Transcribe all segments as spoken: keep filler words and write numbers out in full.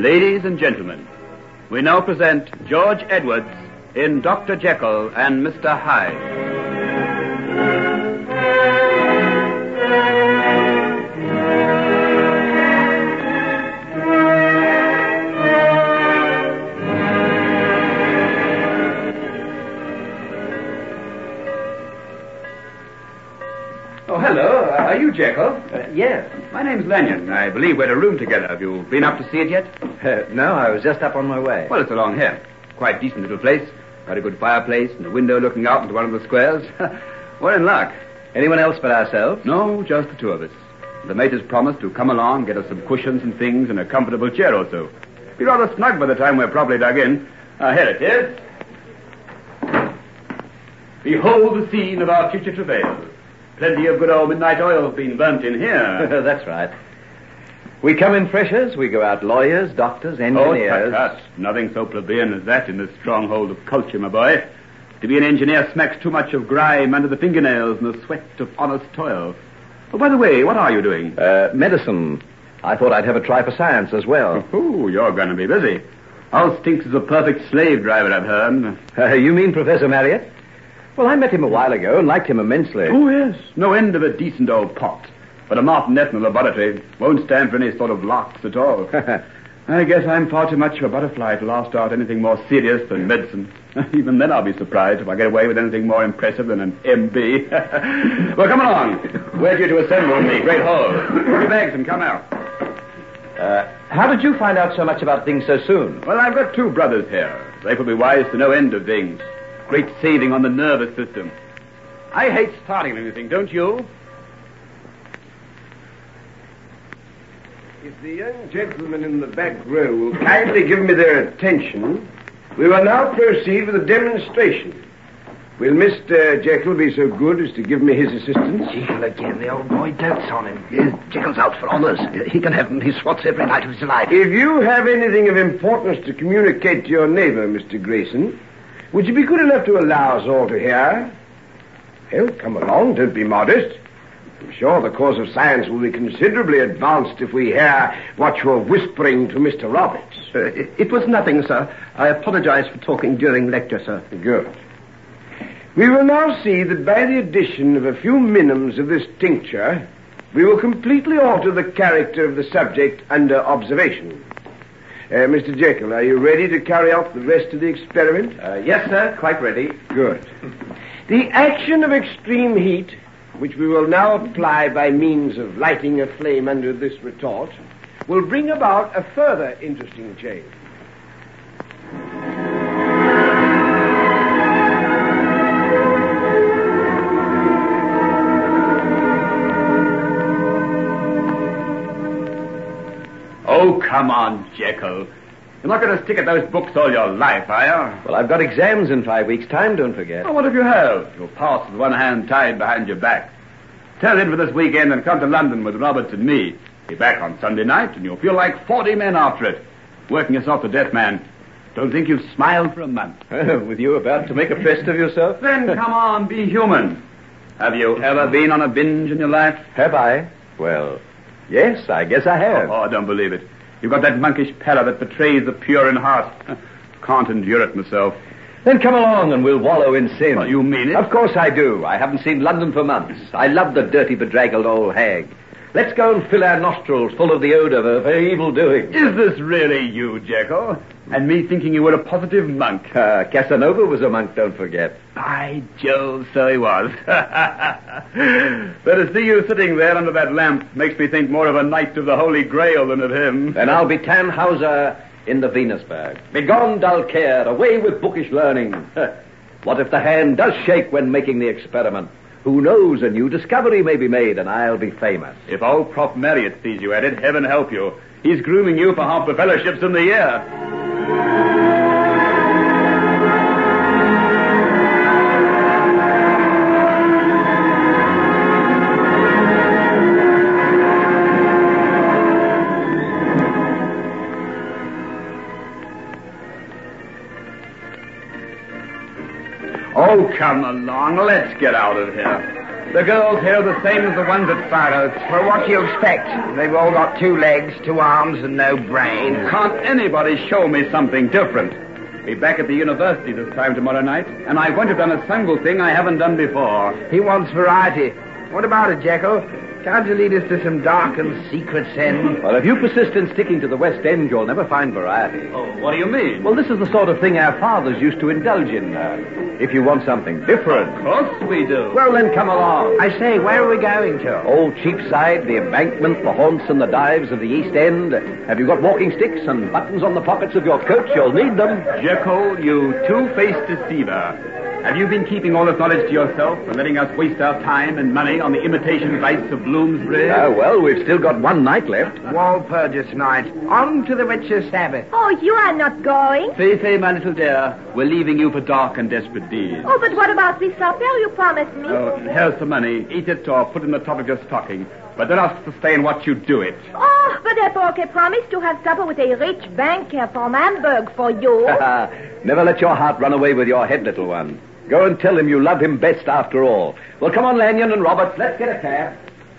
Ladies and gentlemen, we now present George Edwards in Doctor Jekyll and Mister Hyde. Oh, hello. Uh, are you Jekyll? Uh, yes. My name's Lanyon. I believe we're in a room together. Have you been up to see it yet? Uh, no, I was just up on my way. Well, it's along here. Quite decent little place. Got a good fireplace and a window looking out into one of the squares. We're in luck. Anyone else but ourselves? No, just the two of us. The mate has promised to come along, get us some cushions and things and a comfortable chair or so. Be rather snug by the time we're properly dug in. Uh, here it is. Behold the scene of our future travails. Plenty of good old midnight oil's been burnt in here. That's right. We come in freshers, we go out lawyers, doctors, engineers. Oh, tut, tut. Nothing so plebeian as that in this stronghold of culture, my boy. To be an engineer smacks too much of grime under the fingernails and the sweat of honest toil. Oh, by the way, what are you doing? Uh, medicine. I thought I'd have a try for science as well. Oh, you're going to be busy. Al Stinks is a perfect slave driver, I've heard. Uh, you mean Professor Marriott? Well, I met him a while ago and liked him immensely. Oh, yes. No end of a decent old pot. But a martinet in the laboratory won't stand for any sort of larks at all. I guess I'm far too much of a butterfly to last out anything more serious than medicine. Even then I'll be surprised if I get away with anything more impressive than an M B. Well, come along. Where'd you to assemble in the great hall? Put your bags and come out. Uh, how did you find out so much about things so soon? Well, I've got two brothers here. They will be wise to no end of things. Great saving on the nervous system. I hate starting anything, don't you? If the young gentlemen in the back row will kindly give me their attention, we will now proceed with a demonstration. Will Mister Jekyll be so good as to give me his assistance? Jekyll again. The old boy dotes on him. Uh, Jekyll's out for honours. He can have his swots every night of his life. If you have anything of importance to communicate to your neighbour, Mister Grayson, would you be good enough to allow us all to hear? Well, come along, don't be modest. I'm sure the cause of science will be considerably advanced if we hear what you're whispering to Mister Roberts. Uh, it, it was nothing, sir. I apologize for talking during lecture, sir. Good. We will now see that by the addition of a few minims of this tincture, we will completely alter the character of the subject under observation. Uh, Mister Jekyll, are you ready to carry out the rest of the experiment? Uh, yes, sir. Quite ready. Good. The action of extreme heat, which we will now apply by means of lighting a flame under this retort, will bring about a further interesting change. Oh, come on, Jekyll. You're not going to stick at those books all your life, are you? Well, I've got exams in five weeks' time, don't forget. Oh, what if you have? You'll pass with one hand tied behind your back. Tell in for this weekend and come to London with Roberts and me. Be back on Sunday night and you'll feel like forty men after it. Working yourself to death, man. Don't think you've smiled for a month. With you about to make a fest of yourself? Then come on, be human. Have you ever been on a binge in your life? Have I? Well, yes, I guess I have. Oh, I don't believe it. You've got that monkish pallor that betrays the pure in heart. Can't endure it myself. Then come along and we'll wallow in sin. Oh, you mean it? Of course I do. I haven't seen London for months. I love the dirty, bedraggled old hag. Let's go and fill our nostrils full of the odour of her evil doing. Is this really you, Jekyll? And me thinking you were a positive monk? Uh, Casanova was a monk, don't forget. By Jove, so he was. But to see you sitting there under that lamp makes me think more of a knight of the Holy Grail than of him. Then I'll be Tannhauser in the Venusberg. Begone, dull care, away with bookish learning. What if the hand does shake when making the experiment? Who knows, a new discovery may be made and I'll be famous. If old Prof Marriott sees you at it, heaven help you. He's grooming you for half the fellowships in the year. Oh, come along. Let's get out of here. The girls here are the same as the ones at Farrow's. Well, what do you expect? They've all got two legs, two arms, and no brain. Can't anybody show me something different? Be back at the university this time tomorrow night, and I won't have done a single thing I haven't done before. He wants variety. What about it, Jekyll? Can't you lead us to some dark and secret sin? Well, if you persist in sticking to the West End, you'll never find variety. Oh, what do you mean? Well, this is the sort of thing our fathers used to indulge in. Uh, if you want something different. Of course we do. Well, then come along. I say, where are we going to? Old Cheapside, the Embankment, the haunts and the dives of the East End. Have you got walking sticks and buttons on the pockets of your coat? You'll need them. Jekyll, you two-faced deceiver. Have you been keeping all this knowledge to yourself and letting us waste our time and money on the imitation vice of Bloomsbury? Ah, well, we've still got one night left. Walpurgis night. On to the witches' Sabbath. Oh, you are not going? Fifi, my little dear, we're leaving you for dark and desperate deeds. Oh, but what about the supper you promised me? Oh, here's some money. Eat it or put it in the top of your stocking. But don't ask to stay and watch you do it. Oh, but Epoche promised to have supper with a rich banker from Hamburg for you. Never let your heart run away with your head, little one. Go and tell him you love him best after all. Well, come on, Lanyon and Roberts. Let's get a cab.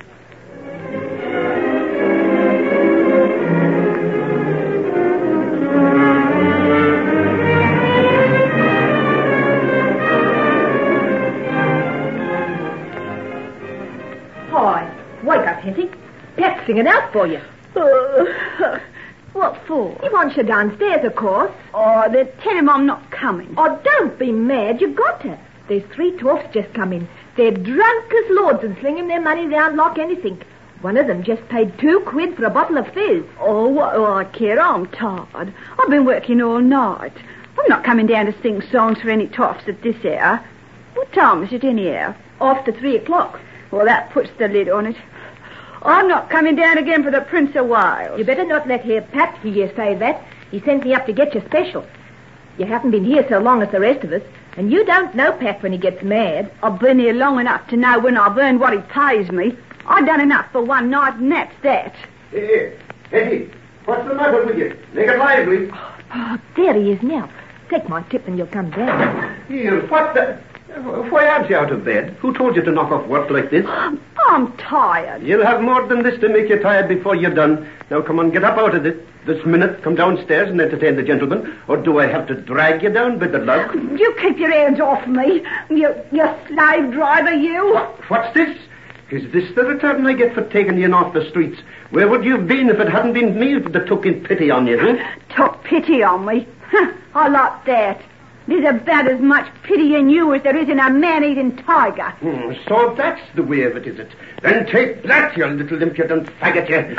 Hi, wake up, Hetty. Pat's singing out for you. Uh, what for? He wants you downstairs, of course. Oh, then tell him I'm not coming. Oh, don't be mad. You've got to. There's three dwarfs just come in. They're drunk as lords and slinging their money down like anything. One of them just paid two quid for a bottle of fizz. Oh, what do I care? I'm tired. I've been working all night. I'm not coming down to sing songs for any toffs at this hour. What time is it anyhow? After three o'clock. Well, that puts the lid on it. I'm not coming down again for the Prince of Wales. You better not let hear Pat hear you say that. He sent me up to get you special. You haven't been here so long as the rest of us, and you don't know Pat when he gets mad. I've been here long enough to know when I've earned what he pays me. I've done enough for one night, and that's that. Hey, Hetty, what's the matter with you? Make it lively. Oh, there he is now. Take my tip and you'll come down. Here, what the... Why aren't you out of bed? Who told you to knock off work like this? I'm tired. You'll have more than this to make you tired before you're done. Now, come on, get up out of it. This minute, come downstairs and entertain the gentleman. Or do I have to drag you down with the lug? You keep your hands off me. You, you slave driver, you. What? What's this? Is this the return I get for taking you in off the streets? Where would you have been if it hadn't been me that took in pity on you, huh? Took pity on me? I like that. There's about as much pity in you as there is in a man-eating tiger. Hmm, so that's the way of it, is it? Then take that, you little impudent faggot, you.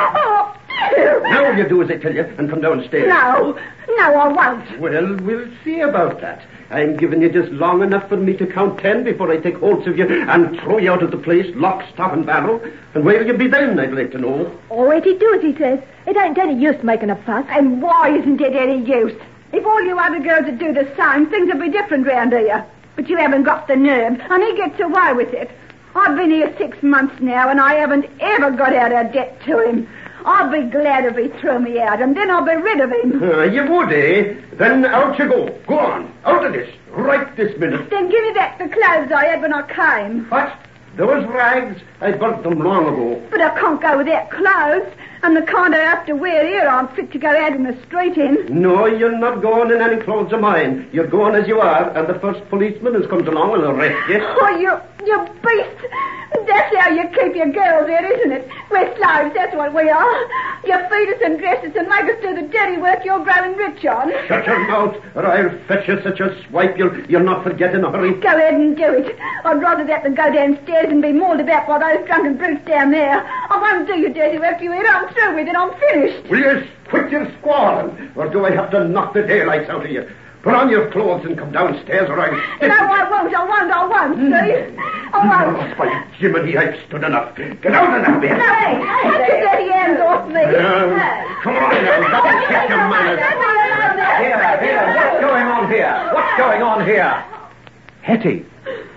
Now you do as I tell you and come downstairs. No, no, I won't. Well, we'll see about that. I'm giving you just long enough for me to count ten before I take hold of you and throw you out of the place, lock, stock, and barrel. And where'll you be then, I'd like to know? Oh, Eddie, do as he says. It ain't any use making a fuss. And why isn't it any use? If all you other girls would do the same, things would be different round here. But you haven't got the nerve, and he gets away with it. I've been here six months now, and I haven't ever got out of debt to him. I'll be glad if he threw me out, and then I'll be rid of him. Uh, you would, eh? Then out you go. Go on. Out of this. Right this minute. Then give me back the clothes I had when I came. What? Those rags? I burnt them long ago. But I can't go without clothes. And the kind I have to wear here aren't fit to go out in the street in. No, you're not going in any clothes of mine. You're going as you are, and the first policeman who comes along will arrest you. Oh, you, you beast. That's how you keep your girls here, isn't it? We're slaves, that's what we are. You feed us and dress us and make us do the dirty work you're growing rich on. Shut your mouth, or I'll fetch you such a swipe you'll, you'll not forget in a hurry. Go ahead and do it. I'd rather that than go downstairs and be mauled about by those drunken brutes down there. I won't do your dirty work, you hear? I'm through with it. I'm finished. Will you quit your squalling, or do I have to knock the daylights out of you? Put on your clothes and come downstairs, or I'll... No, I won't, I won't, I won't, see? I won't. Oh, by Jiminy, I've stood enough. Get out of that bed. No, hey, hey, get your dirty hands off me. Uh, come on now, don't check your manners. Here, here, what's going on here? What's going on here? Hetty.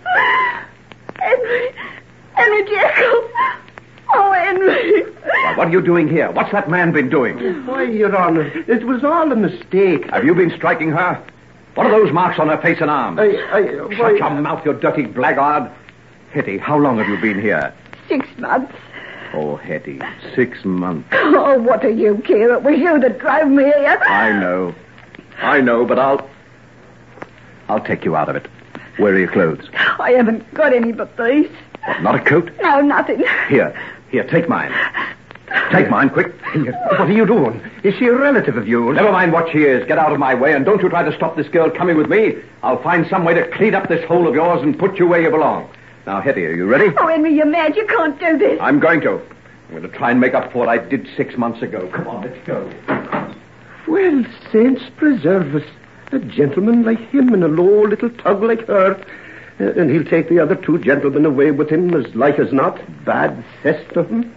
Henry, Henry Jekyll. Oh, Henry. Well, what are you doing here? What's that man been doing? Why, Your Honor, it was all a mistake. Have you been striking her? What are those marks on her face and arms? I, I, Shut why... your mouth, you dirty blackguard. Hetty, how long have you been here? Six months. Oh, Hetty, six months. Oh, what do you care? It was you that drove me here. I know. I know, but I'll... I'll take you out of it. Where are your clothes? I haven't got any but these. What, not a coat? No, nothing. Here, here, take mine. Take mine, quick. What are you doing? Is she a relative of yours? Never mind what she is. Get out of my way, and don't you try to stop this girl coming with me. I'll find some way to clean up this hole of yours and put you where you belong. Now, Hetty, are you ready? Oh, Henry, you're mad. You can't do this. I'm going to. I'm going to try and make up for what I did six months ago. Come on, let's go. Well, saints preserve us. A gentleman like him and a low little tug like her. Uh, and he'll take the other two gentlemen away with him as like as not. Bad cess to him.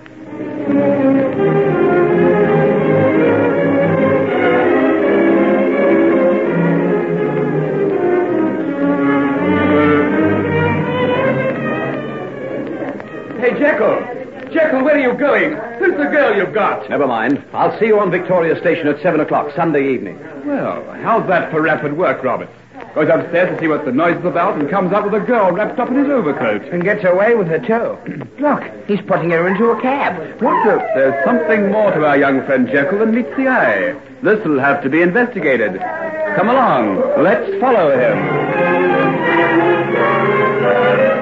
Hey, Jekyll. Jekyll, where are you going? Who's the girl you've got? Never mind. I'll see you on Victoria Station at seven o'clock Sunday evening. Well, how's that for rapid work, Robert? Goes upstairs to see what the noise is about and comes up with a girl wrapped up in his overcoat. And gets away with her, too. Look, he's putting her into a cab. What the... There's something more to our young friend Jekyll than meets the eye. This'll have to be investigated. Come along. Let's follow him.